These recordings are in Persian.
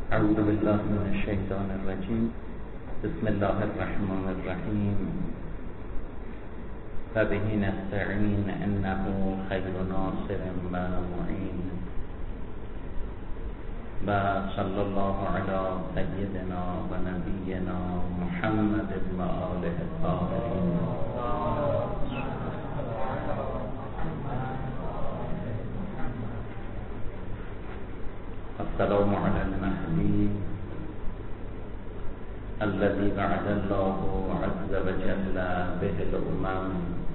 اعوذ بالله من الشیطان الرجیم. بسم الله الرحمن الرحیم. فبه نستعین انه خیر ناصر و معین. و صلی الله علی سیدنا و نبینا محمد و آله الطاهرین. السلام علی المهدی الذي بعد الله عز وجل به الأمم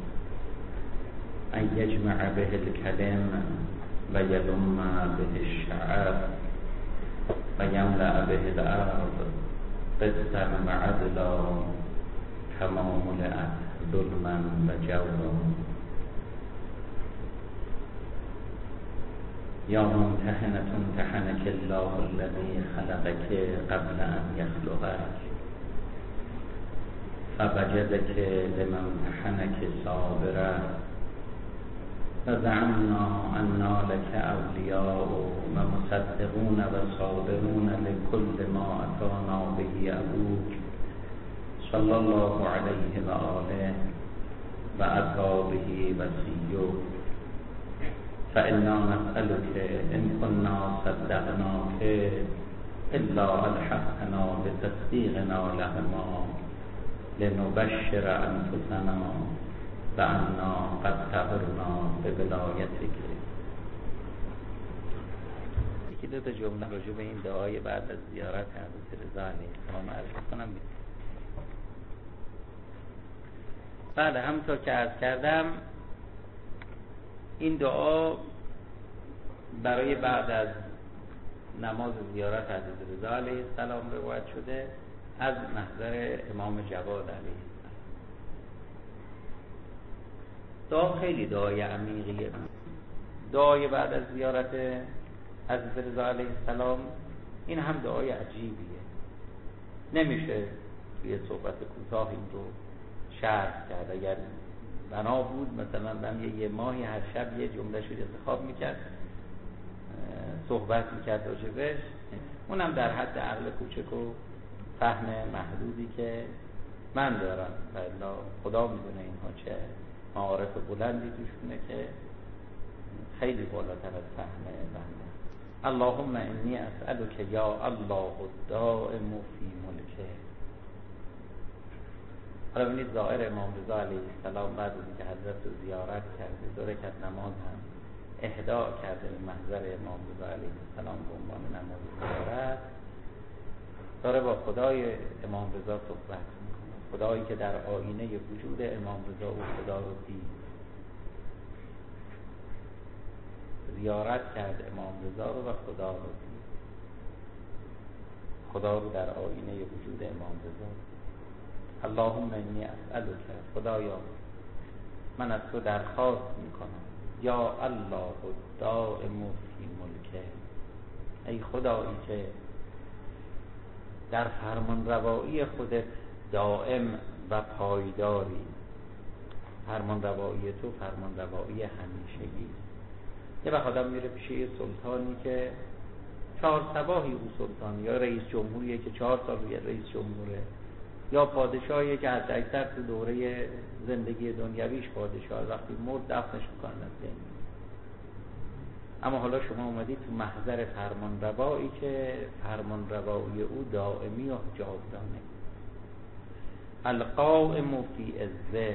أن يجمع به الكلم ويلم به الشعب ويملأ به الأرض قسطا وعدلا كما ملأت ظلما وجورا. یا ممتحنة امتحنك الله الذي خلقك قبل أن يخلقك فوجدك لما امتحنك صابرا فزعمنا أنا لك أولياء ومصدقون وصابرون لكل ما أتانا به أبوك صلى الله عليه وآله وأتى به وصيك فإنا نسألك إن كنا صدقناك إلا ألحقتنا بتصديقنا لهما لنبشر أنفسنا بأننا قد صبرنا بولایتك. یکی دو تا جمله راجع به این دعای بعد از زیارت حضرت رضا علیه السلام عرض کنم. بله، همونطور که عرض کردم این دعا برای بعد از نماز زیارت حضرت رضا علیه السلام روایت شده از محضر امام جواد علیه السلام. دعا خیلی دعای عمیقیه. دعای بعد از زیارت حضرت رضا علیه السلام این هم دعای عجیبیه. نمیشه توی صحبت کوتاه این رو شرح کرد. اگر بنا بود مثلا من یه ماهی هر شب یه جمله شو انتخاب میکرد، صحبت میکرد راجبش، اونم در حد عقل کوچک و فهم محدودی که من دارم و الا خدا میدونه اینها چه معارف بلندی توشونه که خیلی بالاتر از فهم بنده. اللهم انی اسألک یا الله الدائم فی ملکه. حالا ببینید ظاهر امام رضا علیه السلام بعد از اینکه حضرت رو زیارت کرده، 2 رکعت نماز هم اهداء کرده به محضر امام رضا علیه السلام به عنوان نماز زیارت، داره با خدای امام رضا صحبت میکنه. خدایی که در آینه وجود امام رضا و خدا رو دید، زیارت کرد امام رضا رو و خدا رو دید. خدا رو در آینه وجود امام رضا. اللهم انی اسألک، خدایا من از تو درخواست میکنم، یا الله الدائم فی ملکه، ای خدایی که در فرمان روایی خودت دائم و پایداری. فرمان روایی تو فرمان روایی همیشگی. یه وقت آدم میره پیش یه سلطانی که 4 صباحی او سلطان، یا رئیس جمهوریه که 4 سال روی رئیس جمهوره، یا پادشاهی که حتی اکثر تو دوره زندگی دنیویش پادشاه، وقتی مرد دفنش میکنن از بین. اما حالا شما اومدید تو محضر فرمان روایی که فرمان روایی او دائمی و جاودانه. القائم فی عزه،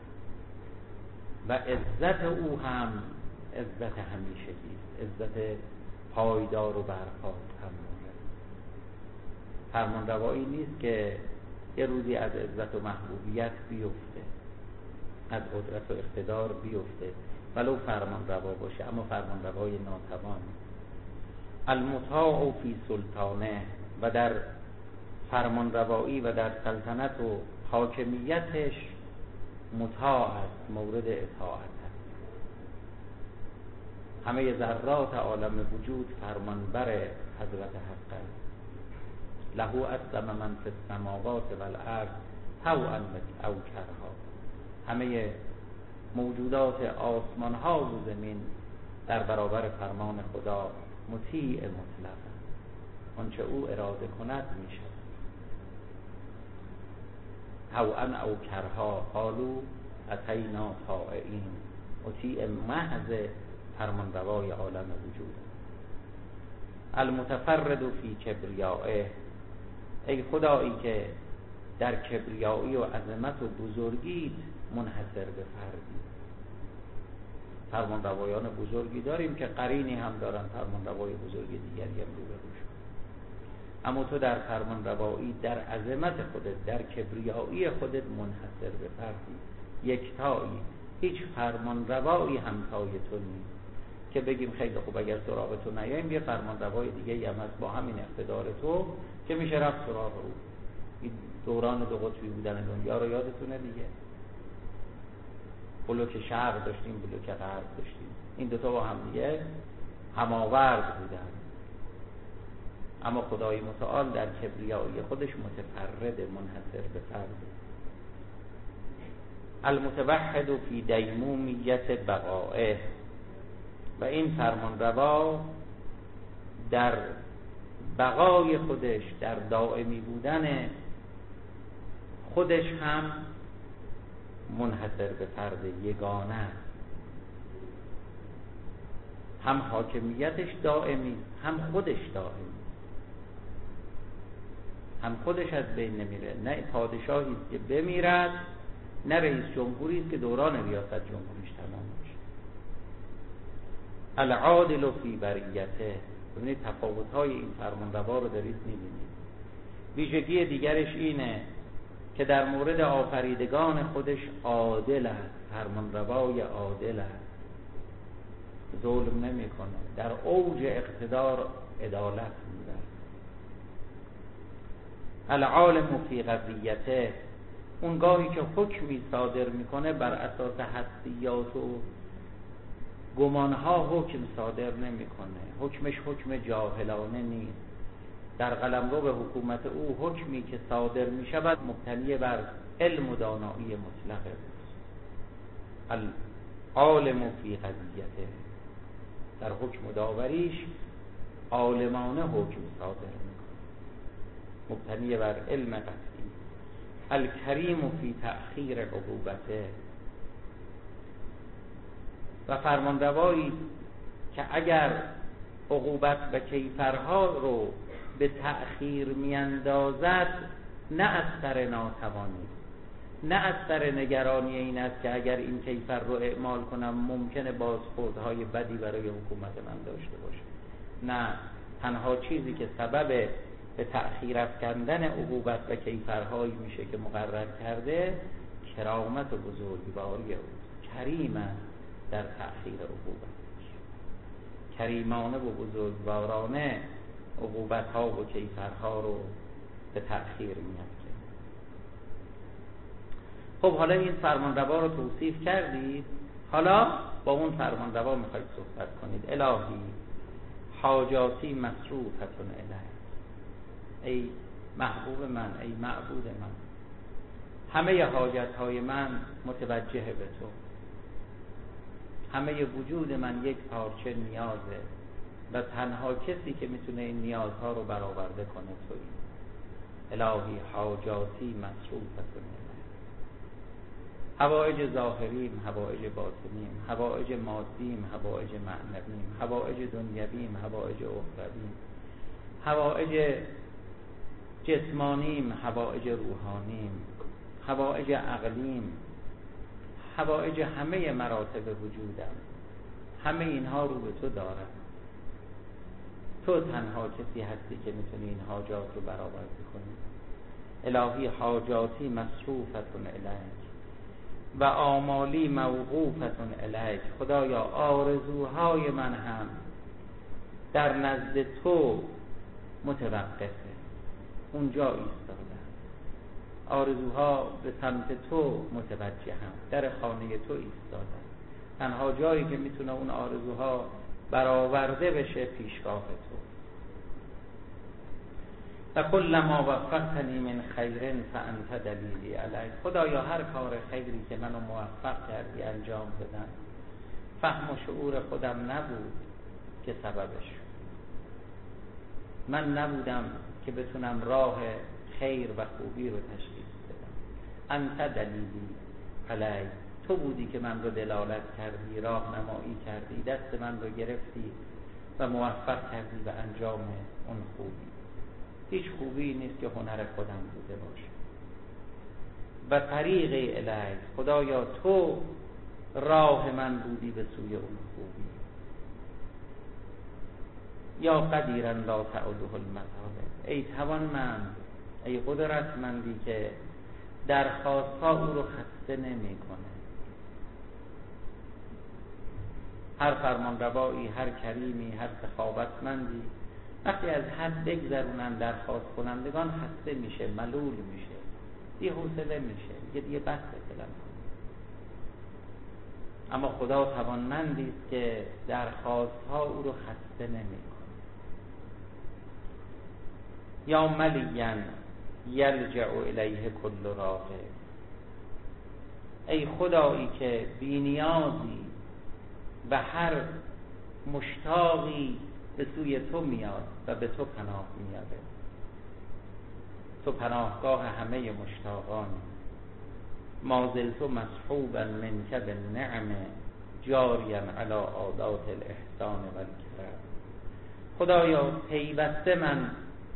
و عزت او هم عزت همیشگی، عزت پایدار و برپا همونه. فرمان روایی نیست که یه روزی از عزت و محبوبیت بیفته، از قدرت و اقتدار بیفته، ولو فرمان روا باشه، اما فرمان روای ناتوان. المطاع فی سلطانه، و در فرمان روایی و در سلطنت و حاکمیتش مطاع است، مورد اطاعت است. همه ذرات عالم وجود فرمانبر حضرت حق است. له اسلم من فی السماوات والارض طوعا او کرها. همه موجودات آسمان ها و زمین در برابر فرمان خدا مطیع مطلق. آنچه او اراده کند می شود. طوعا او کرها قالوا اتینا طائعین، مطیع محض فرمانروای عالم وجود. المتفرد فی کبریائه، ای خدایی که در کبریایی و عظمت و بزرگیت منحصر به فردی. فرمانروایان بزرگی داریم که قرینی هم دارن فرمانروای بزرگ دیگری هم روبروشون، اما تو در فرمانروایی در عظمت خودت، در کبریایی خودت منحصر به فردی، یکتایی، هیچ فرمانروایی همتای تو نیست که بگیم خیلی خوب اگر سراغ تو نیاییم یه فرمانروای دیگه هم هست با همین اقتدار تو که میشه رفت سراغ او. این دوران دو قطبی بودن دنیا رو یادتونه دیگه، بلوک شرق داشتیم، بلوک غرب داشتیم، این دوتا با هم دیگه هماورد بودن، اما خدای متعال در کبریایی خودش متفرد، منحصر به فرد. المتوحد فی دیمومیت بقائه، و این فرمانروا در بقای خودش، در دائمی بودن خودش هم منحصر به فرد، یگانه است. هم حاکمیتش دائمی، هم خودش دائمی، هم خودش از بین نمیره، نه پادشاهی است که بمیرد، نه رئیس جمهوری است که دوران ریاست جمهوریش تمام میشه. العادل فی بریته، ببینید تفاوت‌های این فرمانروا رو دارید می‌بینید. ویژگی دیگرش اینه که در مورد آفریدگان خودش عادل است، فرمانروای عادل است، ظلم نمی‌کنه، در اوج اقتدار عدالت می‌دهد. العالم فی قضیته، اونگاهی که حکمی صادر میکنه بر اساس حدسیات و گمانها حکم صادر نمیکنه، حکمش حکم جاهلانه نیست. در قلمرو به حکومت او حکمی که صادر میشود مبتنی بر علم و دانایی مطلقه. العالم فی قضیته، در حکم و داوریش عالمانه حکم صادر میکنه، مبتنی بر علم قطعی. الکریم فی تأخیر عقوبته، و فرمانروایی که اگر عقوبت و کیفرها رو به تأخیر میاندازد، نه از سر ناتوانی، نه از سر نگرانی این است که اگر این کیفر رو اعمال کنم ممکنه بازخوردهای بدی برای حکومت من داشته باشه. نه، تنها چیزی که سبب به تأخیر افکندن عقوبت و کیفرهایی میشه که مقرر کرده، کرامت و بزرگواری اوست. کریم است در تأخیر عقوبت، کریمانه و بزرگوارانه عقوبت‌ها و کیفرها رو به تأخیر می‌افکنه. خب حالا این فرمانروا رو توصیف کردید، حالا با اون فرمانروا میخواید صحبت کنید. الهی حاجاتی مصروفتون الیک، ای محبوب من، ای معبود من، همه حاجت‌های من متوجه به تو، همه وجود من یک پارچه نیازه و تنها کسی که میتونه این نیازها رو برآورده کنه تویی. الهی حاجاتی مصروفتون الیک، حوائج ظاهریم، حوائج باطنیم، حوائج مادیم، حوائج معنویم، حوائج دنیویم، حوائج اخرویم، حوائج جسمانیم، حوائج روحانیم، حوائج عقلیم، حوائج همه مراتب وجودم، همه اینها رو به تو دارم. تو تنها کسی هستی که میتونی این حاجات رو برآورده کنی. الهی حاجاتی مصروفتون الیک و آمالی موقوفتون الیک، خدایا آرزوهای من هم در نزد تو متوقفه، اونجا ایستاده، آرزوها به سمت تو متوجه هم، در خانه تو ایستاده، تنها جایی که میتونه اون آرزوها برآورده بشه پیشگاه تو. و کلما وفقتنی من خیر فانت دلیلی علیه، خدایا هر کار خیری که منو موفق کردی انجام بدم، فهم و شعور خودم نبود که سببش، من نبودم که بتونم راه خیر و خوبی رو تشخیص بدم. انت دلیلی علی، تو بودی که من رو دلالت کردی، راهنمایی کردی، دست من رو گرفتی و موفق کردی به انجام اون خوبی. هیچ خوبی نیست که هنر خودم بوده باشه. و طریق الی، خدایا تو راه من بودی به سوی اون خوبی. یا قدیرا لا تعوده المطالب، ای توانمند، ای قدرتمندی که درخواست‌ها او رو خسته نمی‌کنه. هر فرمانروایی، هر کریمی، هر سخاوتمندی وقتی از حد بگذرونن درخواست کنندگان خسته میشه، ملول میشه، بی‌حوصله میشه، دیگه بس فعلا. اما خدا توانمندی است که درخواست‌ها او رو خسته نمی‌کنه. یا ملیا یلجأ الیه کل راغب، ای خدایی که بی‌نیازی و هر مشتاقی به سوی تو میاد و به تو پناه میاره. تو پناهگاه همه مشتاقانی. ما زلت مصحوبا منک بالنعم جاریا علی عادات الاحسان والکرم. خدایا پیوسته من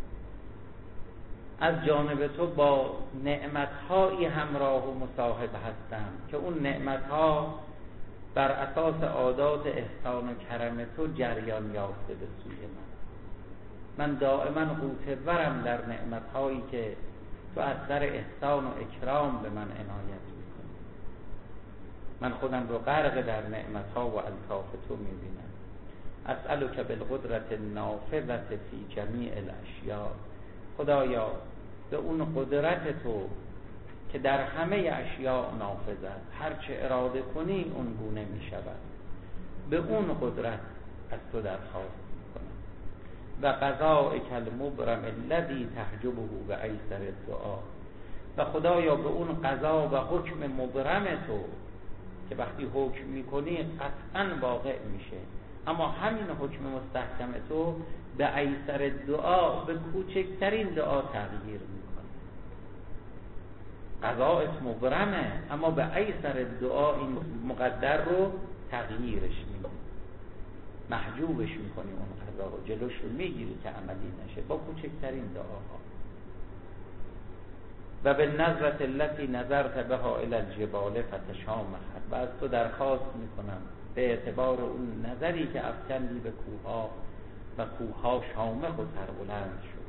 از جانب تو با نعمت‌هایی همراه و مصاحب هستم که اون نعمت‌ها بر اساس عادات احسان و کرم تو جریان یافته به سوی من دائما غوطه‌ورم در نعمت‌هایی که تو از سر احسان و اکرام به من عنایت می‌کنی. من خودم رو غرق در نعمت‌ها و الطاف تو می‌بینم. اسألک بالقدرة النافذة فی جمیع الاشیاء، خدایا به اون قدرت تو که در همه اشیاء نافذ است، هر چه اراده کنی اون گونه می شود، به اون قدرت از تو درخواست میکنم. و قضاءک المبرم الذی تحجبه بایسر الدعا، و خدایا به اون قضا و حکم مبرم تو که وقتی حکم میکنی قطعا واقع میشه، اما همین حکم مستحکم تو به ایسر دعا، به کوچکترین دعا تغییر میکنه. قضاءت مبرمه اما به ایسر دعا این مقدر رو تغییرش میدی، محجوبش میکنی، اون قضا رو جلوش رو میگیری که عملی نشه با کوچکترین دعاها. و به نظرت التي نظرت بها الی الجبال فتشامخت، و از تو درخواست میکنم به اعتبار اون نظری که افکندی به کوها و کوها شامخ و سربلند شد.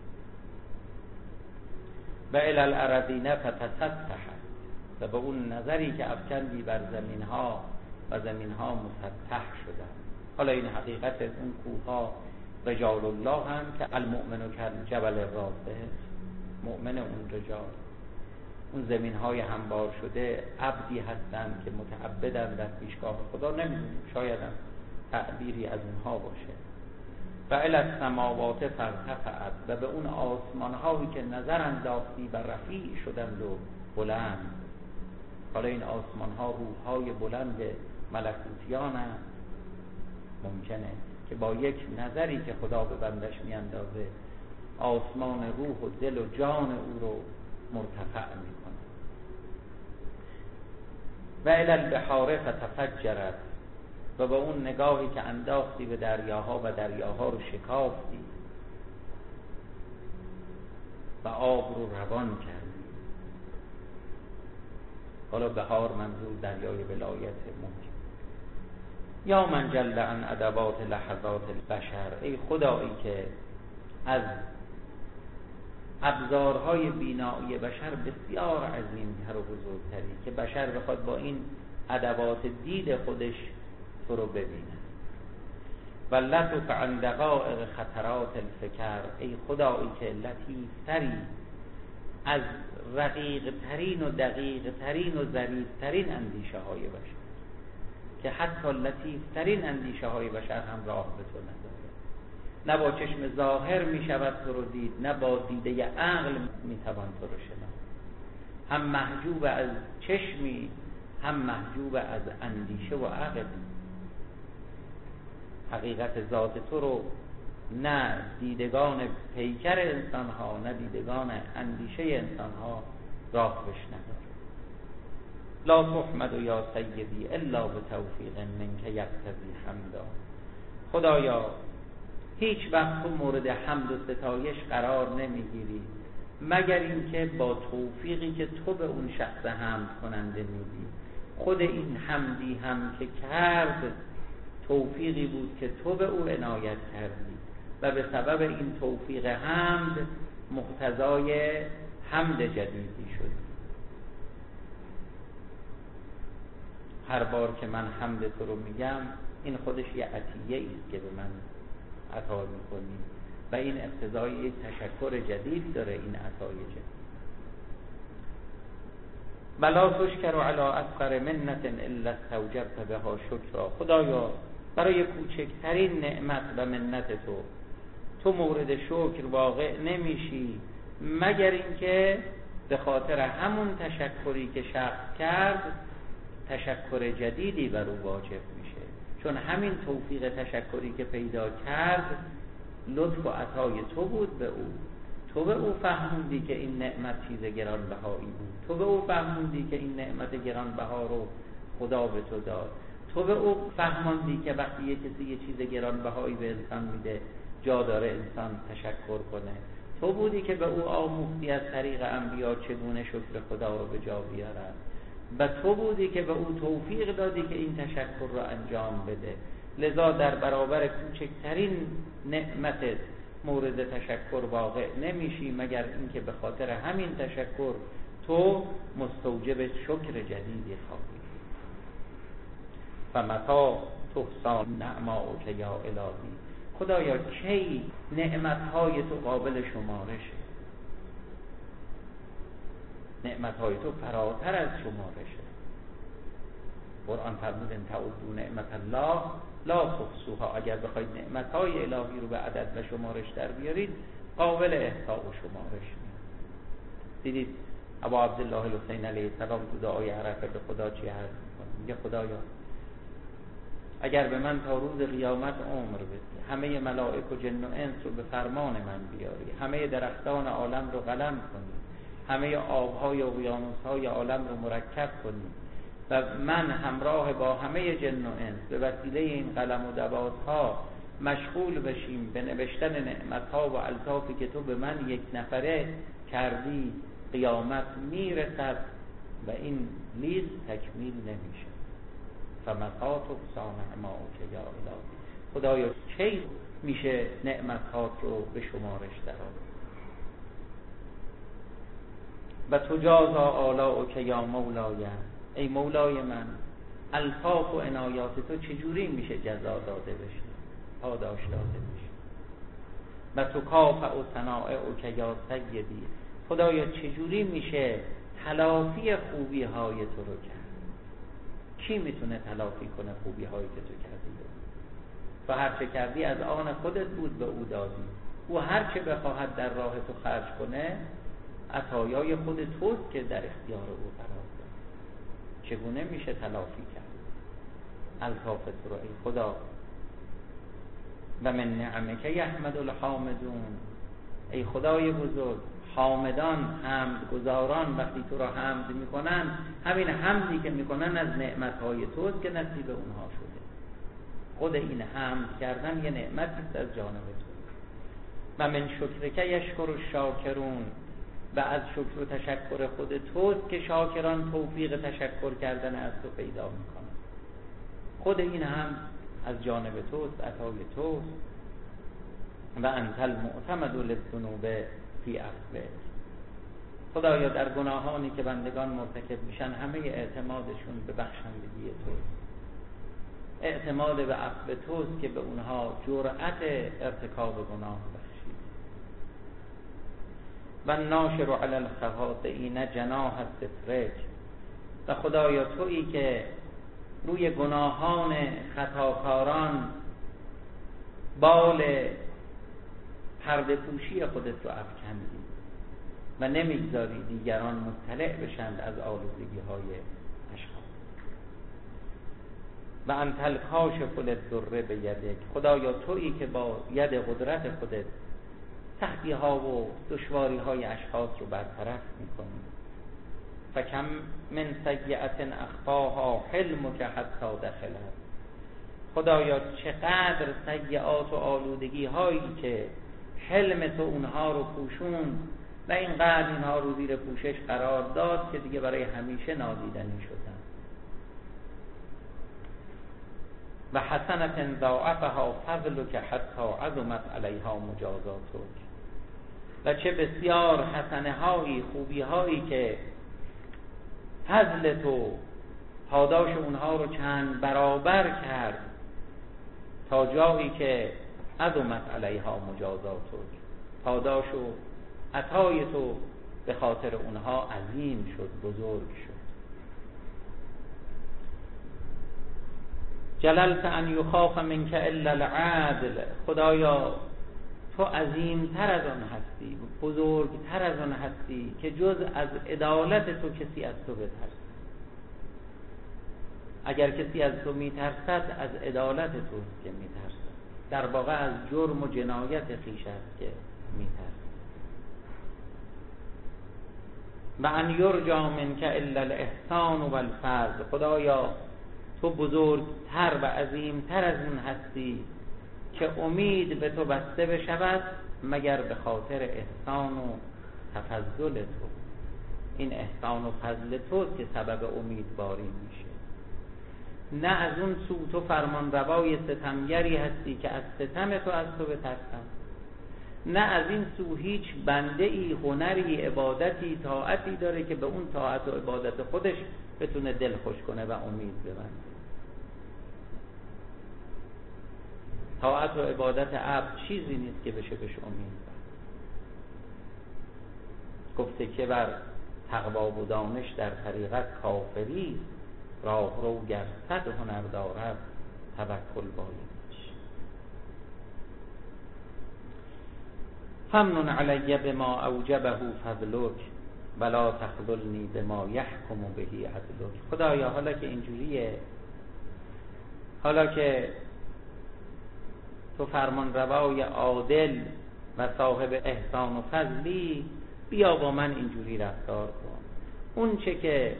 و الی الارضین فتسطحت، و به اون نظری که افکندی بر زمینها و زمینها مسطح شدند. حالا این حقیقت اون کوها رجال الله هم که المؤمن کالجبل الراسخ، مؤمن اون رجال، اون زمینهای هموار شده عبدی هستند که متعبدن در پیشگاه خدا. نمیدونیم، شاید هم تعبیری از اونها باشه. و الی السماوات فارتفعت، و به اون آسمانهایی که نظر انداختی و رفیع شدند و بلند. حالا این آسمانها روحهای بلند ملکوتیان هم ممکنه که با یک نظری که خدا به بندش میاندازه آسمان روح و دل و جان او رو مرتفع میکنه. و الی البحار فتفجرت، و با اون نگاهی که انداختی به دریاها و دریاها رو شکافتی و آب رو روان کردی. حالا بحار منظور دریای ولایت ممکن. یا من جل عن ادوات لحظات البشر، ای خدایی که از ابزارهای بینایی بشر بسیار عظیمتر و بزرگتری، که بشر بخواد با این ادوات دید خودش تو رو ببینه. و لطف عن دقائق خطرات الفکر، ای خدایی که لطیف تری از رقیق ترین و دقیق ترین و ظریف ترین اندیشه های بشر، که حتی لطیف ترین اندیشه های بشر هم راه به تو نداره. نه با چشم ظاهر می شود تو رو دید، نه با دیده عقل می توان تو رو شناخت. هم محجوب از چشمی، هم محجوب از اندیشه و عقل. حقیقت ذات تو رو نه دیدگان پیکر انسان ها نه دیدگان اندیشه انسان ها راه بش نداره. لا تحمد یا سیدی الا بتوفیق منک یقتضی حمدا. خدایا هیچ وقت تو مورد حمد و ستایش قرار نمیگیری مگر اینکه با توفیقی که تو به اون شخص حمد کننده میدی. خود این حمدی هم که کرد توفیقی بود که تو به او عنایت کردی و به سبب این توفیق حمد مقتضای حمد جدیدی شد. هر بار که من حمد تو رو میگم این خودش یه عطیه ایست که به من عطا میکنی و این اقتضای یک تشکر جدید داره. این عطای جدید بلا تشکر علی اصغر منت الا استوجبت بها شکرا. خدایا برای کوچکترین نعمت و منت تو مورد شکر واقع نمیشی مگر اینکه به خاطر همون تشکری که شخص کرد تشکر جدیدی بر او واجب میشه. چون همین توفیق تشکری که پیدا کرد لطف و عطای تو بود به او. تو به او فهموندی که این نعمت چیز گرانبهایی بود. تو به او فهموندی که این نعمت گرانبها رو خدا به تو داد. تو به او فهموندی که وقتی یه کسی یه چیز گرانبهایی به انسان میده جا داره انسان تشکر کنه. تو بودی که به او آموختی از طریق انبیا چگونه شکر خدا رو به جا بیارد و تو بودی که به او توفیق دادی که این تشکر رو انجام بده. لذا در برابر کوچکترین نعمتت مورد تشکر واقع نمیشی مگر اینکه به خاطر همین تشکر تو مستوجب شکر جدیدی خواهی. فمتا تحصا نعماؤک یا الهی. خدایا کی نعمتهای تو قابل شمارشه؟ نعمتهای تو فراتر از شمارشه. قرآن فرمود ان تعدوا نعمت الله لا تحصوها. اگر بخواید نعمتهای الهی رو به عدد و شمارش در بیارید قابل احصاء و شمارش نیست. دیدید ابا عبدالله الحسین علیه السلام تو دعای عرفه به خدا چی عرض میکنه؟ میگه خدایا اگر به من تا روز قیامت عمر بدی، همه ملائک و جن و انس رو به فرمان من بیاری، همه درختان عالم رو قلم کنی، همه آبهای و اقیانوس‌های عالم رو مرکب کنی و من همراه با همه جن و انس به وسیله این قلم و دوات‌ها مشغول بشیم به نوشتن نعمت‌ها و الطافی که تو به من یک نفره کردی، قیامت میرسد و این لیست تکمیل نمیشه. فمتا تحصی نعماؤک یا الهی. خدایا کی میشه نعمت‌هات رو به شمارش درآورد؟ و تجازا آلاؤک یا مولای. ای مولای من الطاف و عنایات تو چجوری میشه جزا داده بشه، پاداش داده بشه؟ و تکافأ و ثناؤک یا سیدی. خدایا چجوری میشه تلافی خوبی های تو رو کرد؟ کی میتونه تلافی کنه خوبی هایی که تو کردی؟ تو هر چه کردی از آن خودت بود به او دادی. او هر چه بخواهد در راه تو خرج کنه عطایای خود توست که در اختیار او قرار داد. چگونه میشه تلافی کرد الطاف تو رو ای خدا؟ و من نعمک یحمد الحامدون. ای خدای بزرگ، حامدان، حمدگزاران وقتی تو را حمد میکنن، همین حمدی که میکنن از نعمتهای توست که نصیب اونها شده. خود این حمد کردن یه نعمتی است از جانب تو. و من شکرک یشکر الشاکرون. و از شکر و تشکر خود توست که شاکران توفیق تشکر کردن از تو پیدا میکنن. خود این حمد از جانب توست، عطای توست. و انت المعتمد للذنوب فی عفوک. خدایا در گناهانی که بندگان مرتکب میشن همه اعتمادشون به بخشندگی توست، اعتماد به عفو توست که به اونها جرأت ارتکاب گناه بخشید. و ناشر علی الخطائین جناح سترک. و خدایا تویی که روی گناهان خطاکاران بال پرده پوشی خودت رو افکندی و نمیگذاری دیگران مطلع بشند از آلودگی های اشخاص. و انت الکاشف للضر بیدک، خدایا تویی که با ید قدرت خودت سختی ها و دشواری های اشخاص رو برطرف میکنی. فکم من سیئت اخفاها حلمک حتی دخلت، خدایا چقدر سیئات و آلودگی هایی که حلم تو اونها رو پوشون و اینقدر اینها رو زیر پوشش قرار داد که دیگه برای همیشه نادیدنی شدن. و حسنة ضاعفها فضلک حتی عظمت علیها مجازاتک، و چه بسیار حسنه هایی، خوبی هایی که فضل تو پاداش اونها رو چند برابر کرد تا جایی که عظمت علیها مجازاتک، پاداش و عطای تو به خاطر اونها عظیم شد، بزرگ شد. جللت ان یخاف منک الا العدل، خدایا تو عظیمتر از آن هستی، بزرگتر از آن هستی که جز از عدالت تو کسی از تو بترسد. اگر کسی از تو میترسد از عدالت توست که میترسد، در واقع از جرم و جنایت خویش است که میترسد. و ان یرجا منک الا الاحسان و الفضل، خدایا تو بزرگتر و عظیمتر از اون هستی که امید به تو بسته بشود مگر به خاطر احسان و تفضل تو. این احسان و فضل توست که سبب امیدواری میشه. نه از اون سو تو فرمان روای ستمگری هستی که از ستم تو از تو بترسم، نه از این سو هیچ بنده ای، هنری، عبادتی، طاعتی داره که به اون طاعت و عبادت خودش بتونه دل خوش کنه و امید ببنده. طاعت و عبادت عبد چیزی نیست که بشه بهش امید بند. گفته که بر تقوا و دانش در طریقت کافری، راه رو گر صد هنر دارد توکل بایدش. فمنن علی بما اوجبه فضلک ولا تخذلنی بما یحکم به عدلک، خدایا حالا که اینجوریه، حالا که تو فرمان روای عادل و صاحب احسان و فضلی، بیا با من اینجوری رفتار کن. اون چه که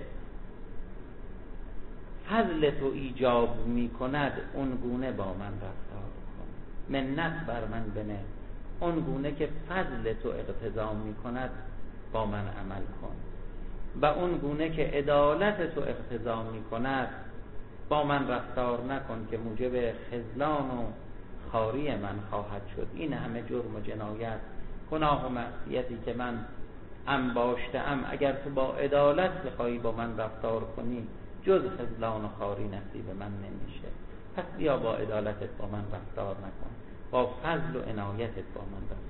فضل تو ایجاب می کند اون گونه با من رفتار کن. منت بر من بنه، اون گونه که فضل تو اقتضا می کند با من عمل کن، و اون گونه که عدالت تو اقتضا می کند با من رفتار نکن که موجب خذلان و خاری من خواهد شد. این همه جرم و جنایت، گناه و معصیتی که من انباشته‌ام، اگر تو با عدالت بخوای با من رفتار کنی جز خذلان و خاری نصیب من نمیشه. پس بیا با عدالتت با من رفتار نکن، با فضل و عنایتت با من رفتار.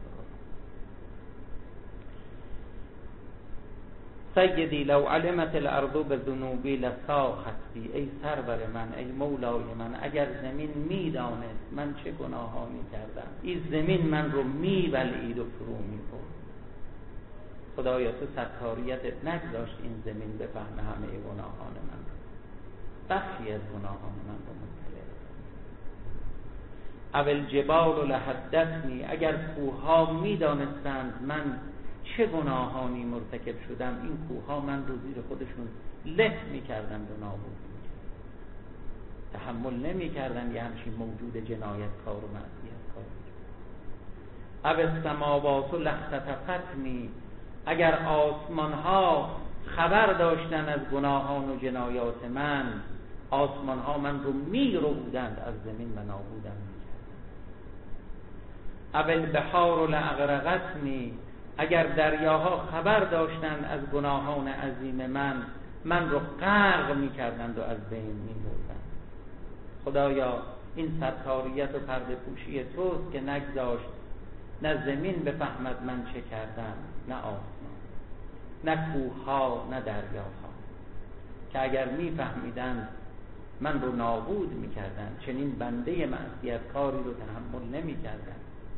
سیدی لو علمت الارض بذنوبی لساختی، ای سرور من، ای مولای من، اگر زمین میدانست من چه گناهانی کردم، این زمین من رو میبلعید و فرو میبرد. خدایا تو ستاریتت نگذاشت این زمین بفهمه همه گناهان من رو، بخشی از گناهان من رو مطلع. اول جبال لحدثنی، اگر کوه‌ها میدانستند من چه گناهانی مرتکب شدم، این کوه‌ها من رو زیر خودشون له می‌کردند و نابود می‌کردند. تحمل نمی‌کردند یه همچین موجود جنایتکار و معصیتکار. او السماوات لاختطفتنی، اگر آسمان‌ها خبر داشتن از گناهان و جنایات من، آسمان‌ها من رو می‌ربودند از زمین و نابودم می‌کردند. او البحار لاغرقتنی، اگر دریاها خبر داشتند از گناهان عظیم من رو غرق می‌کردند و از بین می‌بردند. خدایا این ستاریت و پرده پوشی توست که نگذاشت نه زمین بفهمد من چه کردم، نه آسمان، نه کوه‌ها، نه دریاها، که اگر می‌فهمیدند من رو نابود می‌کردند، چنین بنده معصیتکاری رو تحمل نمی‌کردند.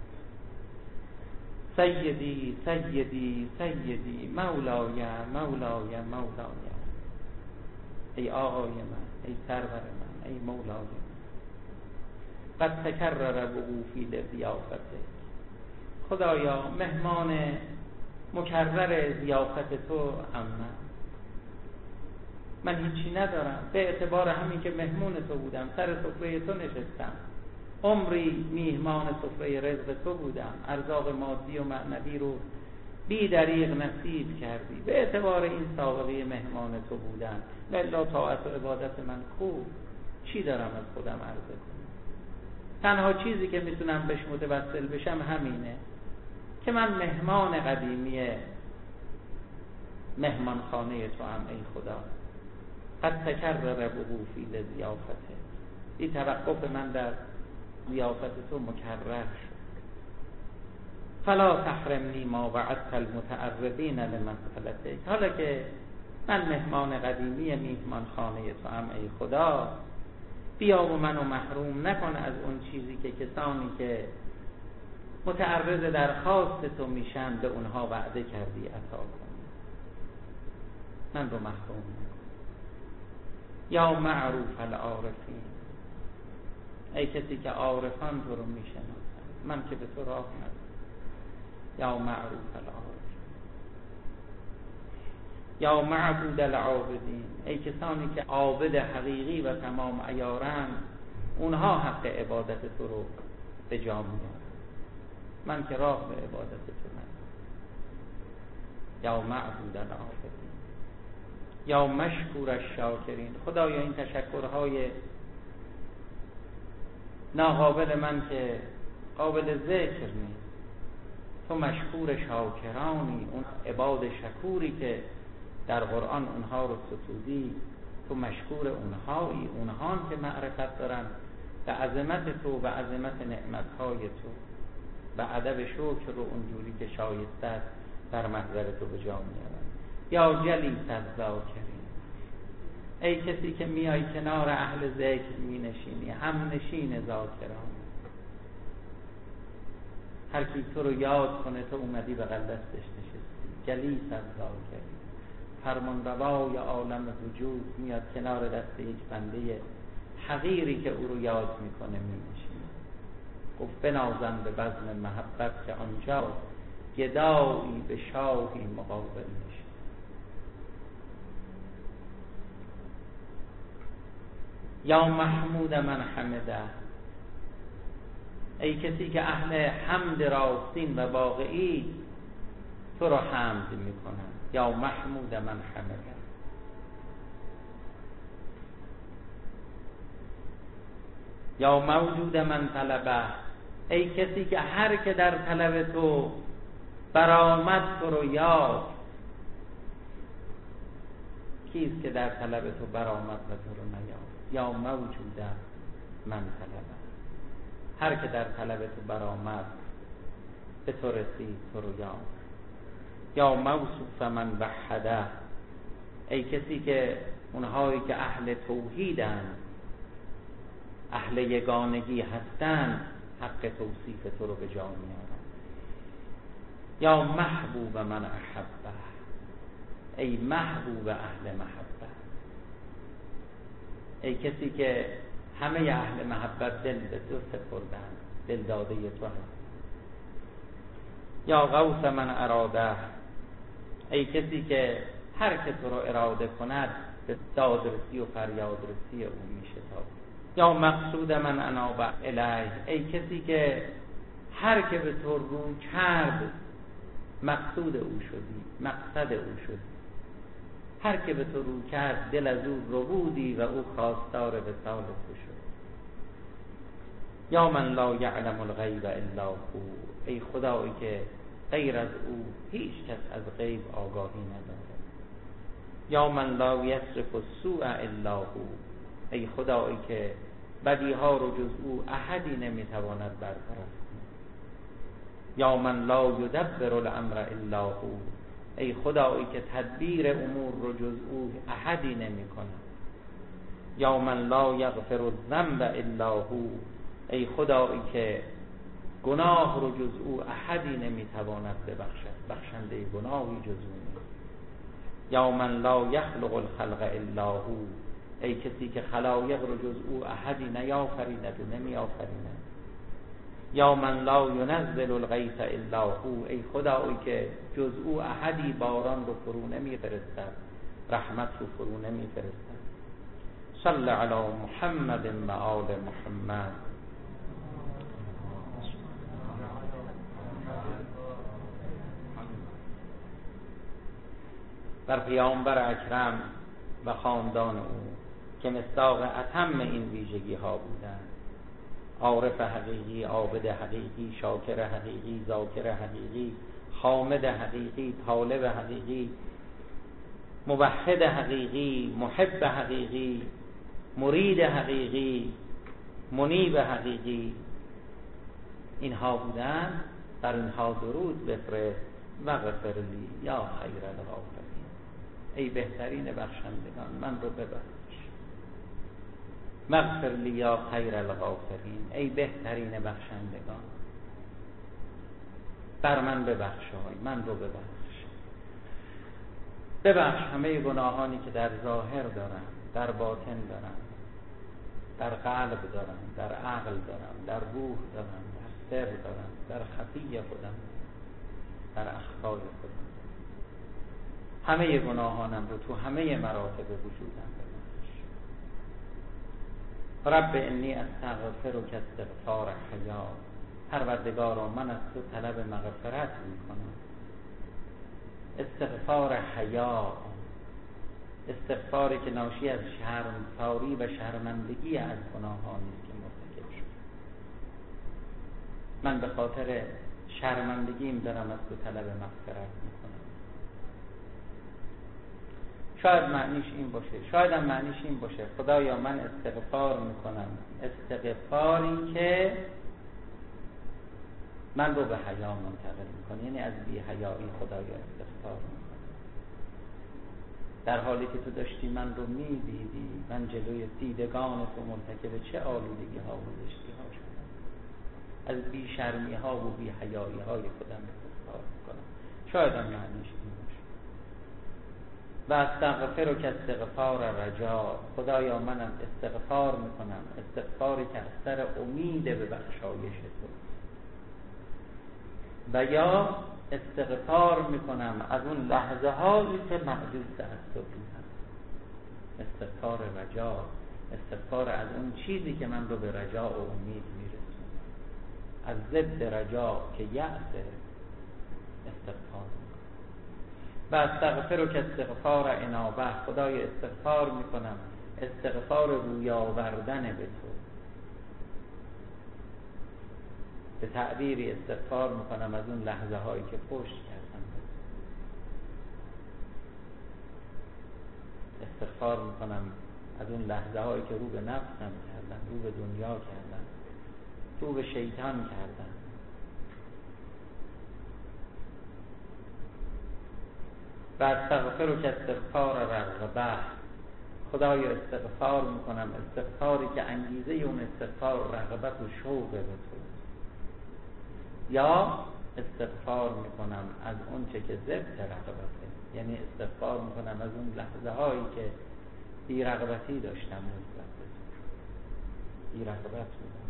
سیدی سیدی سیدی، مولای مولای مولای. ای آقای من، ای سرور من، ای مولای من. قد تکرر وقوفی لضیافته، خدایا مهمان مکرر ضیافت تو هم من هیچی ندارم، به اعتبار همین که مهمون تو بودم، سر سفره تو نشستم، عمری میهمان سفره رزق تو بودم، ارزاق مادی و معنوی رو بی دریغ نصیب کردی، به اعتبار این سابقه مهمان تو بودن، لله طاعت و عبادت من خوب، چی دارم از خودم عرضه کنم؟ تنها چیزی که میتونم بهش متوسل بشم همینه که من مهمان قدیمی مهمان خانه تو هم ای خدا. قد تکرر وقوفی لضیافته، این توقف من در ضیافت تو مکرر شد. فلا تحرمنی ما وعدت المتعرضین لمسئلتک، حالا که من مهمان قدیمی میهمان خانه تو هم ای خدا، بیا و منو محروم نکن از اون چیزی که کسانی که متعرض درخواست تو میشن به اونها وعده کردی عطا کن، من رو محروم نکن. یا معروف العارفین، ای کسی که عارفان تو رو میشناسن، من که به تو راه ندارم. یا معروف العارفین، یا معبود العابدین، ای کسانی که عابد حقیقی و تمام عیارن، اونها حق عبادت تو رو به جا میارن، من که راه به عبادت تو ندارم. یا معبود العابدین، یا مشکور الشاکرین، خدایا این تشکرهای ناقابل من که قابل ذکر نیست، تو مشکور شاکرانی، اون عباد شکوری که در قرآن اونها رو ستودی، تو مشکور اونهایی، اونها که معرفت دارن به عظمت تو و عظمت نعمتهای تو و ادب شکر رو اونجوری که شایسته است در محضر تو به جا میارن. یا جلیس الذاکرین، ای کسی که میای کنار اهل ذکر می نشینی، هم نشین ذاکران، هر کی تو رو یاد کنه تو اومدی بغل دستش نشستی. جلیس الذاکرین، فرمان روای عالم وجود میاد کنار دست یک بنده حقیری که او رو یاد میکنه می نشینه. گفت بنازم به بزم محبت که آنجا گدایی به شاهی مقابل نشین. یا محمود من حمده، ای کسی که اهل حمد راستین و واقعی تو رو حمد میکنن. یا محمود من حمده، یا موجود من طلبه، ای کسی که هر که در طلب تو برآمد تو رو یافت. کیست که در طلب تو برآمد و تو رو نیافت؟ یا موجود من طلبه، هر که در طلب تو برآمد به تو رسید تو رو یافت. یا موصوف من وحده، ای کسی که اونهایی که اهل توحیدند، اهل یگانگی هستند، حق توصیف تو رو به جا میارن. یا محبوب من احبه، ای محبوب اهل محبت، ای کسی که همه اهل محبت دل به تو سپردن، دل داده تو هست. یا غوث من اراده، ای کسی که هر که تو رو اراده کند به دادرسی و فریادرسی او میشتابد. یا مقصود من اناب الیه، ای کسی که هر که به تو رو کرد مقصود او شدی، مقصد او شدی. هر که به تو رو کرد دل از او رو بودی و او خواستار وصال تو شد. یا من لا یعلم الغیب الا هو، ای خدایی که غیر از او هیچ کس از غیب آگاهی نداره. یا من لا یصرف السوء الا هو، ای خدایی که بدیها رو جز او احدی نمیتواند برطرف کند. یا من لا یدبر الامر الا هو، ای خدایی که تدبیر امور رو جز او احدی نمی کند. یا من لا یغفر الذنب الا هو، ای خدایی که گناه رو جز او احدی نمیتواند ببخشد، بخشنده گناهی جز او نیست. یا من لا یخلق الخلق الا هو، ای کسی که خلایق رو جز او احدی نیافریند و نمی آفریند. یا من لا ینزل الغیث الا هو، ای خدایی که جز او احدی باران رو فرو نمی فرستد، رحمت رو فرو نمی فرستد. صل علی محمد و آل محمد. بر پیامبر اکرم و خاندان او که مصداق اتم این ویژگی ها بودند: عارف حقیقی، عابد حقیقی، شاکر حقیقی، ذاکر حقیقی، حامد حقیقی، طالب حقیقی، موحد حقیقی، محب حقیقی، مرید حقیقی، منیب حقیقی. اینها بودند. بر اینها درود بفرست. وغفر لی یا خیر الغافرین، ای بهترین بخشندگان من رو ببخش. مغفر لی یا خیر الغافرین، ای بهترین بخشندگان بر من ببخشای، من رو ببخش. ببخش همه گناهانی که در ظاهر دارم، در باطن دارم، در قلب دارم، در عقل دارم، در روح دارم، در سر دارم، در خفی خودم، در اخفای خودم. همه گناهانم رو تو همه مراتب وجودم ببخش. رب انی استغفرک استغفار حیا، پروردگارا من از تو طلب مغفرت میکنم. استغفار حیا، استغفاری که ناشی از شرمساری و شرمندگی از گناهانی که مرتکب شد. من به خاطر شرمندگیم دارم از تو طلب مغفرت میکنم. شاید معنیش این باشه، شاید هم معنیش این باشه: خدایا من استغفار میکنم، استغفاری که من رو به حیا منتقل میکنه، یعنی از بی حیایی خدایا استغفار میکنم. در حالی که تو داشتی من رو میدیدی، من جلوی دیدگان تو مرتکب چه آلودگی ها و زشتی ها شدم. از بی شرمی ها و بی حیایی های خودم استغفار میکنم. شاید هم معنیش این باشه. و استغفرک استغفار رجا، خدایا منم استغفار میکنم، استغفاری که از سر امید به بخشایش تو، و یا استغفار میکنم از اون لحظه هایی که معجوز از تو بودم. استغفار رجا، استغفار از اون چیزی که من رو به رجا و امید میرسونه. از ضد رجا که یأس استغفار میکنم. و استغفرک استغفار انابه، خدای استغفار میکنم استغفار روی آوردن به تو. به تعبیری استغفار میکنم از اون لحظه هایی که پشت کردم. استغفار میکنم از اون لحظه هایی که رو به نفسم کردم، رو به دنیا کردم، رو به شیطان کردم. و استغفرک استغفار رغبه، خدایا استغفار میکنم استغفاری که انگیزه اون استغفار رغبت و شوق به تو، یا استغفار میکنم از اون چه که ضد رغبته، یعنی استغفار میکنم از اون لحظه هایی که بی رغبتی داشتم نسبت به تو، بی رغبت بودم.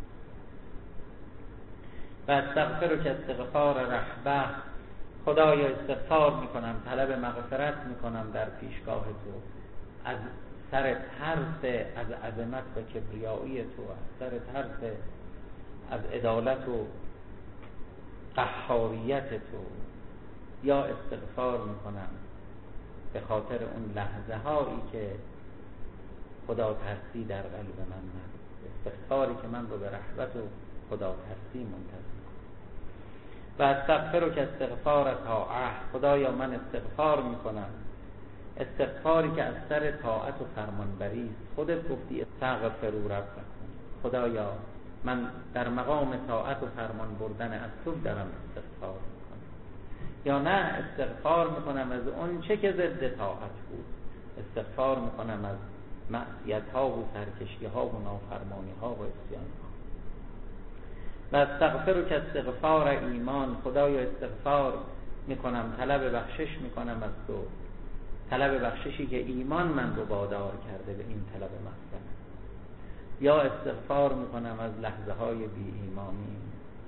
و استغفرک استغفار رحبه، خدایا استغفار میکنم طلب مغفرت میکنم در پیشگاه تو از سر ترس از عظمت و کبریایی تو، از سر ترس از عدالت و قهاریت تو، یا استغفار میکنم به خاطر اون لحظه هایی که خدا ترسی در قلب من نبود، استغفاری که من رو به رحمت و خدا ترسی منتظر. و استغفرک استغفار طاعه، خدایا من استغفار میکنم استغفاری که از سر طاعت و فرمانبری است. خودت گفتی استغفروا ربکم، خدایا من در مقام طاعت و فرمان بردن از تو دارم استغفار میکنم. یا نه، استغفار میکنم از اون چه که ضد طاعت بود، استغفار میکنم از معصیت ها و سرکشی ها و نافرمانی ها و عصیان ها. و استغفرک استغفار ایمان، خدایا استغفار میکنم طلب بخشش میکنم از تو طلب بخششی که ایمان من رو وادار کرده به این طلب مغفرت، یا استغفار میکنم از لحظه های بی ایمانی.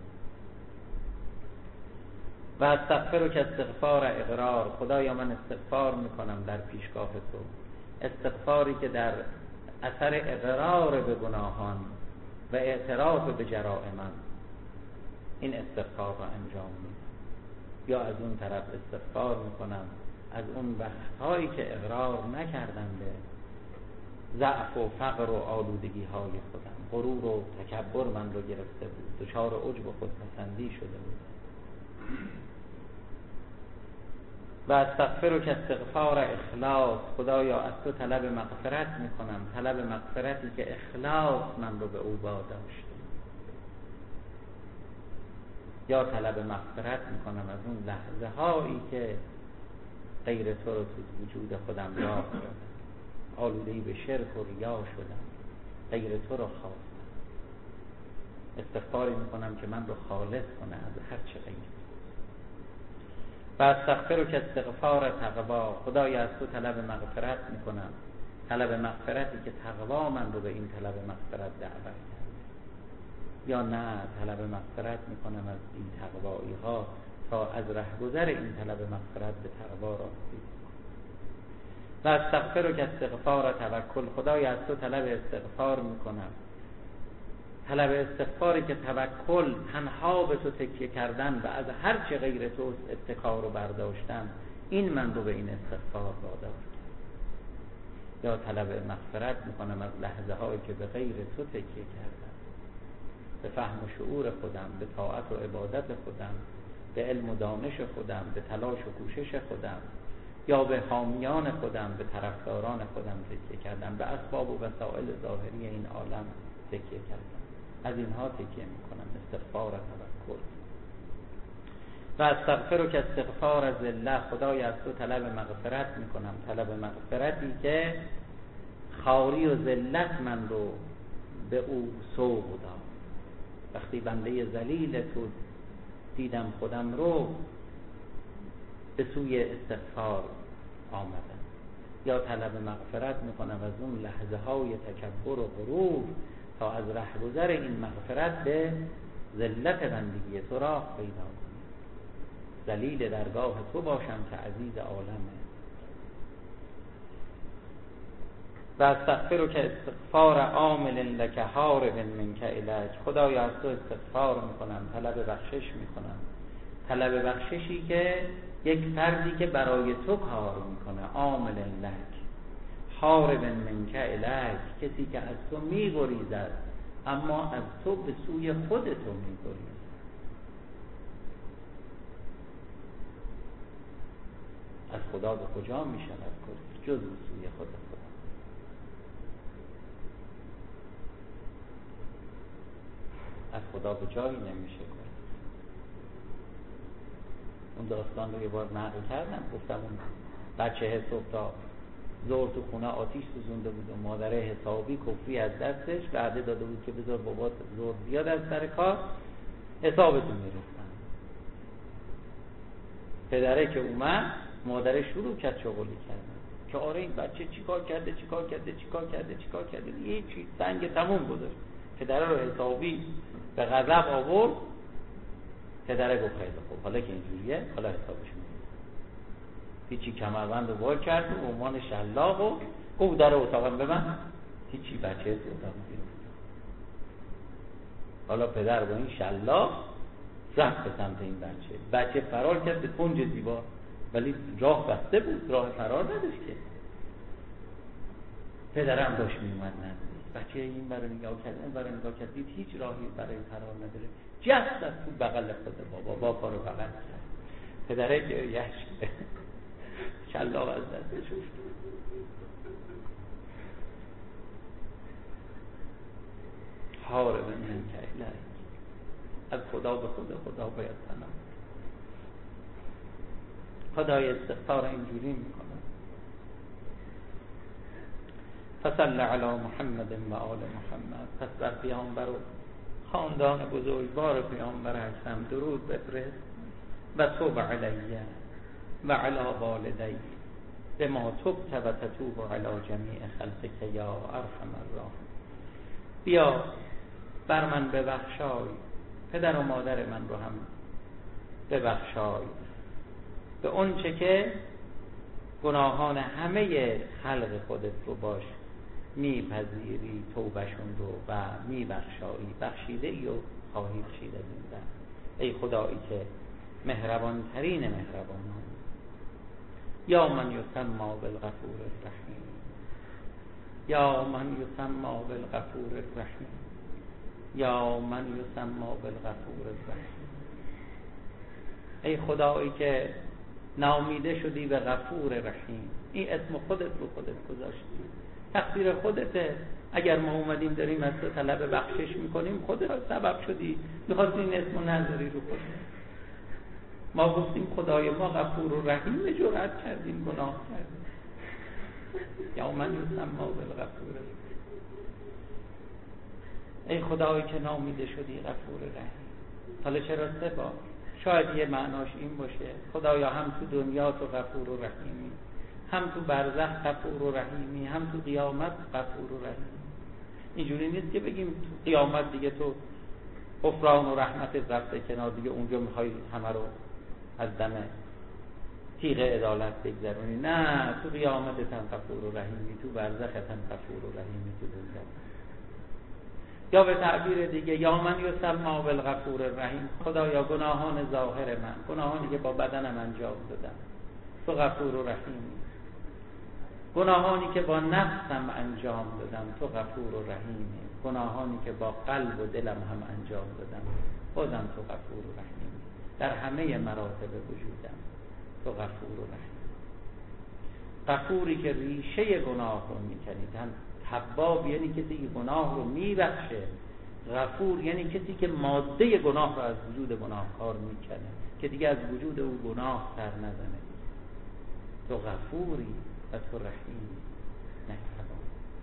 و استغفر که استغفار اقرار، خدایا من استغفار میکنم در پیشگاه تو، استغفاری که در اثر اقرار به گناهان و اعتراف به جرائم این استغفار را انجام میدم. یا از اون طرف استغفار میکنم از اون وقتهایی که اقرار نکردم به ضعف و فقر و آلودگی های خودم، غرور و تکبر من رو گرفته بود، دچار عجب و خودپسندی شده بود. و استغفر که استغفار اخلاص، خدایا از تو طلب مغفرت میکنم، طلب مغفرتی که اخلاص من رو به او واداشت. یا طلب مغفرت میکنم از اون لحظه هایی که غیر تو رو تو وجود خودم راه دادم، آلوده‌ای به شرک و ریا شدم، غیر تو رو خواستم. استغفاری میکنم که من رو خالص کنه از هر چه غیر. و استغفر که استغفار تقوا، خدایا از تو طلب مغفرت میکنم، طلب مغفرتی که تقوا من رو به این طلب مغفرت دعوت کرد. یا نه، طلب مغفرت میکنم از این تقوایی ها تا از رهگذر این طلب مغفرت به تقوا راستی. و استغفر که استغفار توکل، خدایا از تو طلب استغفار میکنم، طلب استغفاری که توکل، تنها به تو تکیه کردن و از هر چه غیر تو اتکا رو برداشتن، این من رو به این استغفار وادار کرد. یا طلب مغفرت میکنم از لحظه هایی که به غیر تو تکیه کردم، به فهم و شعور خودم، به طاعت و عبادت خودم، به علم و دانش خودم، به تلاش و کوشش خودم، یا به حامیان خودم، به طرفداران خودم تکیه کردم، به اسباب و وسائل ظاهری این عالم تکیه کردم. از اینها تکیه میکنم، استغفار توکل. و استغفر که استغفار ذله، خدای از تو طلب مغفرت میکنم، طلب مغفرتی که خواری و ذلت من رو به او سوق داد. وقتی بنده ذلیل تو دیدم خودم رو، به سوی استغفار آمدم. یا طلب مغفرت میکنم از اون لحظه های تکبر و غرور تا از رهگذر این مغفرت به ذلت بندگی تو راه پیدا کنم، ذلیل درگاه تو باشم که عزیز عالمه. و استغفر که استغفار عامل لک هارب منک الیک، خدایا از تو استغفار میکنم، طلب بخشش میکنم، طلب بخششی که یک فردی که برای تو کار میکنه، عامل لک، هارب منک الیک، کسی که از تو میگریزد اما از تو به سوی خود تو میگریزد. از خدا به کجا میشود گریز جز به سوی خود خدا. از خدا به جایی نمیشه گریز. اون داستان رو یه بار نقل کردم، گفتم اون بچه صبح تا ظهر تو خونه آتیش سوزونده بود و مادر حسابی کفری از دستش وعده داده بود که بذار بابات ظهر بیاد از سر کار حسابتون میرفتن. پدره که اومد، مادر شروع کرد شغلی کردن که آره این بچه چیکار کرده یه چیز سنگ تموم گذاشت. پدره رو حسابی به غضب آورد. پدره گفت خیلی خوب، حالا که اینجوریه حالا حسابش می‌کنم. هیچی کمربند رو وا کرد و عنوان شلاق و گفت در اتاقم ببند. هیچی بچه تو اتاق بیرون. حالا پدر با این شلاق رفت به سمت این بچه فرار کرد به کنج دیوار، ولی راه بسته بود، راه فرار نداشت که. پدرم داشت میومد نزدیک، بچه این برای نگاه کرد دید هیچ راهی برای فرار نداره، جست از تو بغل خود بابا رو بغل کرد. پدره گریه‌اش شلاق از دستش افتاد. هارب منک الیک، از خدا به خدا باید پناه. خدای استغفار اینجوری میکنه. فصل علی محمد و آل محمد، پس بر پیامبر و خاندان بزرگوار پیامبر هستم درود بفرست. و توب علیه و علی والدی لما تبت و تتوب علی جمیع خلقک یا ارحم الراحمین. بیا بر من ببخشای، پدر و مادر من رو هم ببخشای، به اون چه که گناهان همه خلق خودت رو باش میپذیری، توبشون رو و میبخشایی، بخشیده ای و خواهی بخشید از این در. ای خدایی که مهربان ترین مهربانان، یا من یسمى بالغفور الرحیم، یا من یسمى بالغفور الرحیم، یا من یسمى بالغفور الرحیم. ای خدایی که نامیده شدی به غفور رحیم، این اسم خودت رو خودت گذاشتی، تقصیر خودته. اگر ما اومدیم داریم از تو طلب بخشش میکنیم، خودت سبب شدی، میخواستی این اسم نذاری رو خودت. ما گفتیم خدای ما غفور و رحیم، جرأت کردیم گناه کردیم. یا من یسمى بالغفور. ای خدایی که نامیده شدی غفور رحیم. حالا چرا سه بار؟ شاید یه معناش این باشه خدایا هم تو دنیا تو غفور و رحیمی، هم تو برزخ غفور و رحیمی، هم تو قیامت غفور و رحیمی. اینجوری نیست که بگیم تو قیامت دیگه تو غفران و رحمت رفته کنار، دیگه اونجا میخوای همه رو از دم تیغ عدالت بگذرونی. نه، تو قیامتت هم غفور و رحیمی، تو برزخت هم غفور و رحیمی، تو دنیا. یا به تعبیر دیگه یا من یسمى بالغفور الرحیم، خدایا گناهان ظاهر من، گناهانی که با بدنم انجام دادم، تو غفور و رحیمی. گناهانی که با نفسم انجام دادم، تو غفور و رحیمی. گناهانی که با قلب و دلم هم انجام دادم، بازم تو غفور و رحیمی. در همه مراتب وجودم تو غفور و رحیم. غفوری که ریشه گناه رو میکنی. تواب یعنی کسی که گناه رو میبخشه، غفور یعنی کسی که ماده گناه رو از وجود گناهکار میکنه که دیگه از وجود او گناه سر نزنه. تو غفوری و تو رحیم، مهربان.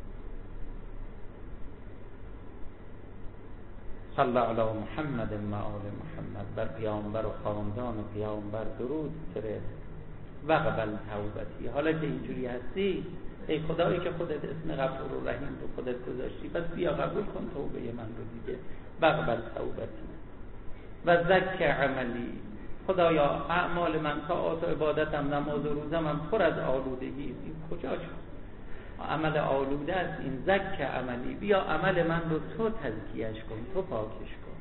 صلی علی محمد و آل محمد. بر پیامبر و خاندان پیامبر درود فرست و قبل توبتی. حالا که اینجوری هستی، ای خدایی که خودت اسم غفور و رحیم رو خودت گذاشتی، پس بیا قبول کن توبه من رو دیگه. بقبل توبتی و زک عملی. خدایا اعمال من، طاعات و عبادتم، نماز و روزم هم پر از آلودگی. این کجا شد؟ عمل آلوده است این. زک عملی، بیا عمل من رو تو تزکیهش کن، تو پاکش کن.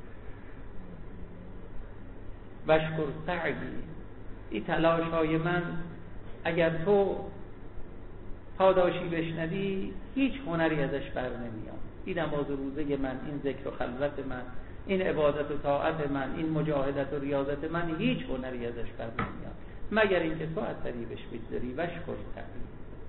وشکر سعی، این تلاش های من اگر تو پاداشی بشنوی، هیچ هنری ازش بر نمیاد. این نماز و روزه من، این ذکر و خلوت من، این عبادت و طاعت من، این مجاهدت و ریاضت من، هیچ هنری ازش بر نمیاد مگر اینکه تو از طریقش بگذری. وشکر سعی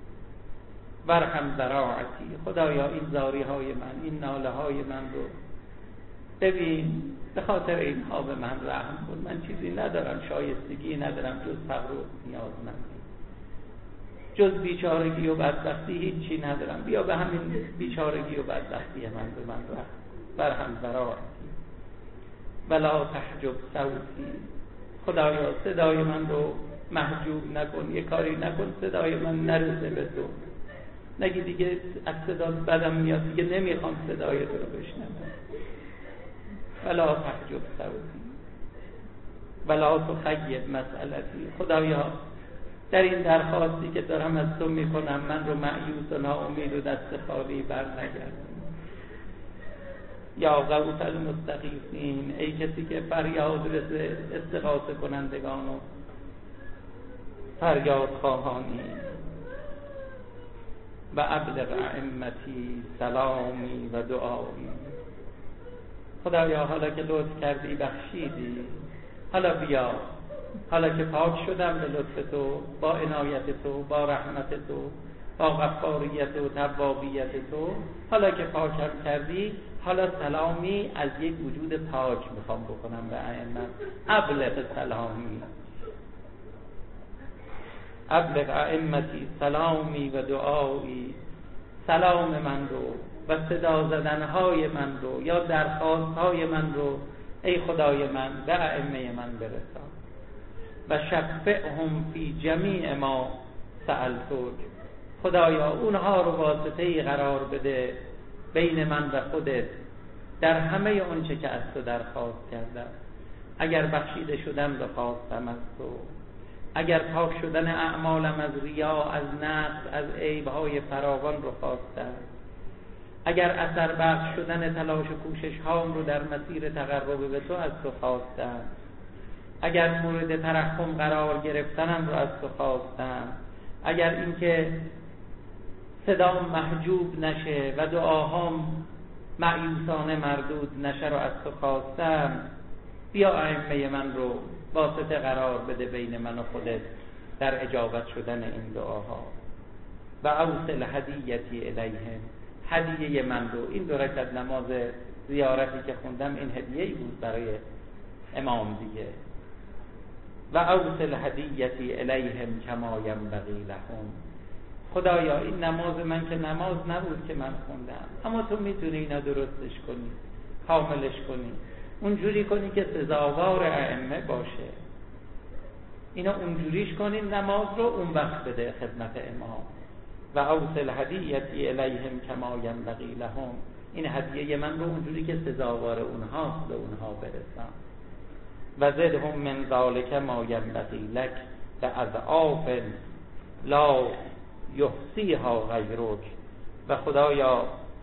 ورحم ذراعتی. خدایا این زاری های من، این ناله های من رو ببین، به خاطر اینها به من رحم کن. من چیزی ندارم، شایستگی ندارم جز فقر و نیازمندی، جز بیچارگی و بدبختی هیچی ندارم. بیا به همین بیچارگی و بدبختی من به من رحم. ورحم ذراعتی ولا تحجب صوتی. خدایا صدای من رو محجوب نکن، یه کاری نکن صدای من نرسه به تو. نگی دیگه از صدا بدم میاد، دیگه نمیخوام صدای تو رو بشنوم. ولا تحجب صوتی ولا تخیب مسئلتی. خدایا در این درخواستی که دارم از تو میکنم، من رو مایوس و ناامید و دست خالی بر نگردون. یا غوث المستغیثین، ای کسی که فریاد رسه استغاثه کنندگان و فریاد خواهانی. و ابلغ ائمتی سلامی و دعایی. خدایا حالا که لطف کردی بخشیدی، حالا بیا، حالا که پاک شدم به لطف تو، با عنایت تو، با رحمت تو، با غفاریت و توابیت تو، حالا که پاکم کردی، حالا سلامی از یک وجود پاک میخوام بکنم به ائمه. ابلغ سلامی، ابلغ ائمتی سلامی و دعایی. سلام من رو و صدا زدنهای من رو یا درخواستهای من رو ای خدای من به ائمه من برسان. و شفعهم فی جمیع ما سألتک، خدایا اونها رو واسطه‌ای قرار بده بین من و خودت در همه اونچه که از تو درخواست کردم. اگر بخشیده شدم رو خواستم از تو، اگر پاک شدن اعمالم از ریا، از نقص، از عیب‌های فراوان رو خواستم، اگر اثر بخش شدن تلاش و کوشش هام رو در مسیر تقرب به تو از تو خواستم، اگر مورد ترحم قرار گرفتنم رو از تو خواستم، اگر اینکه صدام محجوب نشه و دعاهام مایوسانه مردود نشه رو از تو خواستم، بیا ائمه من رو واسطه قرار بده بین من و خودت در اجابت شدن این دعاها. و اوصل هدیتی الیهم، هدیه من رو، این 2 رکعت نماز زیارتی که خوندم این هدیه‌ای بود برای امام دیگه. و اوصل هدیتی الیهم کما ینبغی لهم، خدایا این نماز من که نماز نبود که من خوندم، اما تو میتونی اینا درستش کنی، کاملش کنی، اونجوری کنی که سزاوار ائمه باشه. اینا اونجوریش کنیم نماز رو، اون وقت بده خدمت امام. و اوصل هدیتی الیهم کما ینبغی لهم، این هدیه من رو اونجوری که سزاوار اونهاست به اونها برسان. و زدهم من ذالک ما ینبغی لک باضعاف لا یحصیها غیرک، و خدایا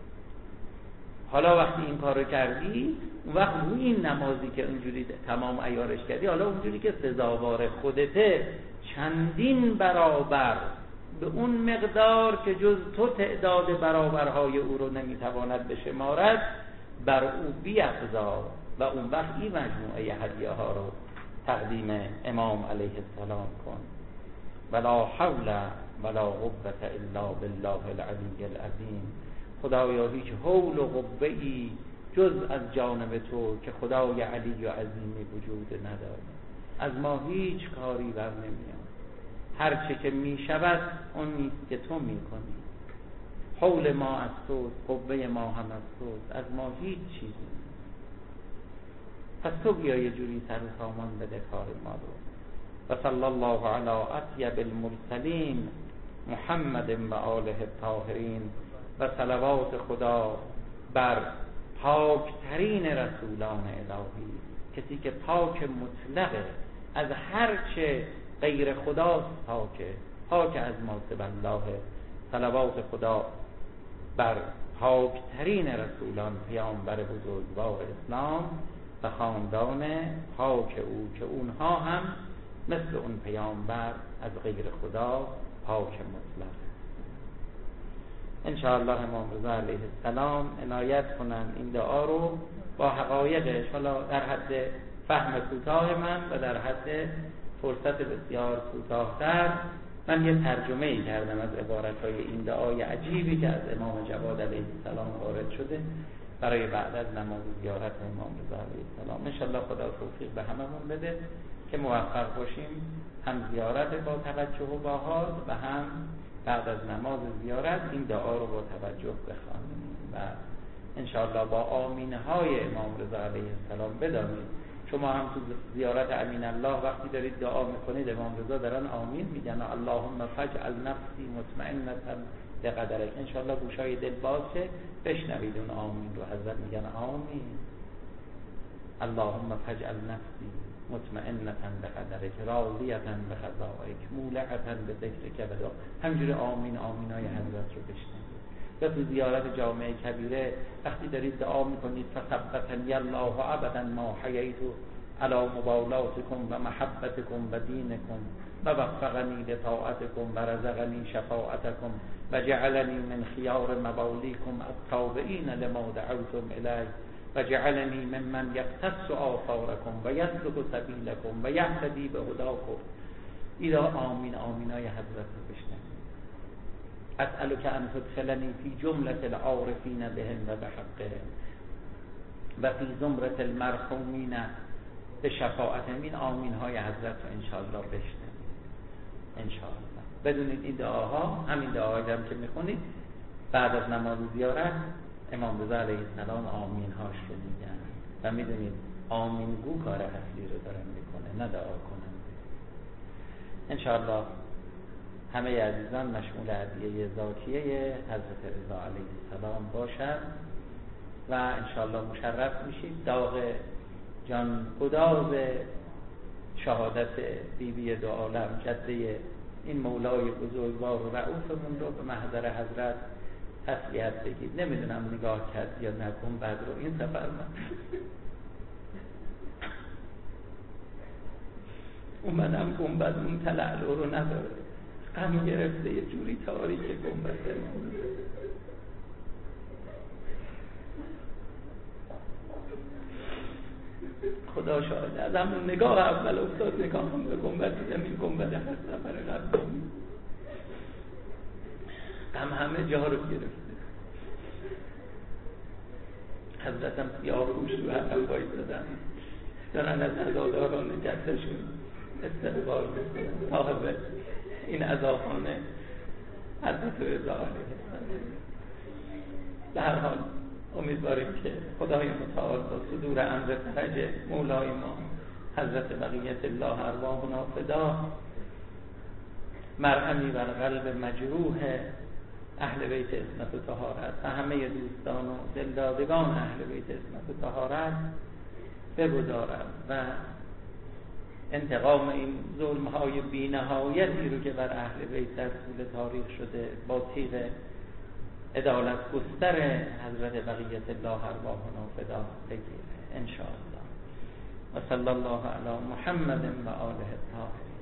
حالا وقتی این کارو کردی، اون وقت روی این نمازی که اونجوری تمام عیارش کردی، حالا اونجوری که سزاوار خودته چندین برابر، به اون مقدار که جز تو تعداد برابرهای او رو نمیتواند بشمارد، بر او بیفزا. و اون وقت این مجموعه هدیه ها رو تقدیم امام علیه السلام کن. ولا حول ولا قوة الا بالله العلی العظیم، خدایا هیچ حول و قوه‌ای جز از جانب تو که خدای علی و عظیمی وجود نداره. از ما هیچ کاری بر نمیاد، هر چه که میشود اون نیست که تو میکنی. حول ما از توست، قوه ما هم از توست، از ما هیچ چیزی نیست. پس تو بیا یه جوری سر و سامان بده کار ما رو. و صلی الله علی اطیب المرسلین محمد و آله الطاهرین، و صلوات خدا بر پاکترین رسولان الهی، کسی که پاک مطلقه، از هر چه غیر خداست پاکه، پاک از ما سوی الله. صلوات خدا بر پاکترین رسولان، پیامبر بزرگوار اسلام و خاندان پاک او، که اونها هم مثل اون پیامبر از غیر خدا پاک مطلق. انشاءالله امام رضا علیه السلام عنایت کنن این دعا رو با حقایقش، حالا در حد فهم کوتاه من و در حد فرصت بسیار کوتاه‌تر، من یه ترجمه ای کردم از عبارت‌های این دعای عجیبی که از امام جواد علیه السلام وارد شده برای بعد از نماز زیارت امام رضا علیه السلام. انشاءالله خدا توفیق به هممون بده که موفق باشیم هم زیارت با توجه و با حال و هم بعد از نماز زیارت این دعا رو با توجه بخوانیم و انشاءالله با آمین‌های امام رضا علیه السلام بدانید. شما هم تو زیارت امین الله وقتی دارید دعا میکنید امام رضا دارن آمین میگن، اللهم فاجعل نفسی مطمئنة بقدرک. انشاءالله گوشای دل باز شه بشنوید اون آمین رو. حضرت میگن آمین، اللهم فاجعل نفسی مطمئنة بقدرک راضیة بقضائک مولعة بذکرک و دعا. همینجوری آمین آمینای حضرت رو بشنوید. یا تو زیارت جامع کبیره وقتی دارید دعا میکنید فثبتنی الله ابدا ما حییت علی مبالاتکم و محبتکم و دینکم و وفقنی لطاعتکم و رزقنی شفاعتکم و جعلنی من خیار موالیکم التابعین لما دعوتم الیه و جعلنی ممن یقتص آثارکم و یسلک سبیلکم و یهتدی بهداکم. اینا آمین آمینای حضرت رو بشنوید. اسألک ان تدخلنی فی جملة العارفین بهم و بحقهم و فی زمرة المرحومین بشفاعتهم. این آمین های حضرت رو انشاءالله بشنوید. انشاءالله بدونید این دعاها، همین دعاهایی هم که میخونید بعد از نماز زیارت امام رضا علیه السلام آمین هاش رو میگن و میدونید آمین گو کار اصلی رو دارن میکنه، نه دعا کنن. انشاءالله همه عزیزان مشمول هدیه ذاتیه حضرت رضا علیه السلام باشد و انشاءالله مشرف میشید. داغ جان گداز شهادت بیبی دو عالم جده این مولای بزرگوار و رؤوفمون رو به محضر حضرت تسلیت بگید. نمیدونم نگاه کرد یا نه گنبد رو این سفر من اومدم گنبد اون تلعلو رو نداره، غم گرفته یه جوری تاریک گنبد خدا شاهد از همون نگاه اول افتاد نگاهم به گنبد، دیدم این گنبد هر سفر قبل غم همه جا رو گرفته. حضرتم سیاه روش رو حرم باید دادن دارن از عزاداران جدشون استقبال میکنن صاحب این عزاخانه حضرت رضا علیه السلام. به هر حال امیدواریم که خدای متعال با صدور امر فرج مولای ما حضرت بقیت الله ارواحنا فدا مرهمی بر قلب مجروح اهل بیت عصمت و طهارت و همه دوستان و دلدادگان اهل بیت عصمت و طهارت بگذارد و انتقام این ظلم‌های بی‌نهایتی رو که بر اهل بیت در طول تاریخ شده با تیغ عدالت گستر حضرت بقیت الله ارواحنا فدا بگیره ان شاء الله. و صلی الله علی محمد و آله الطاهرین.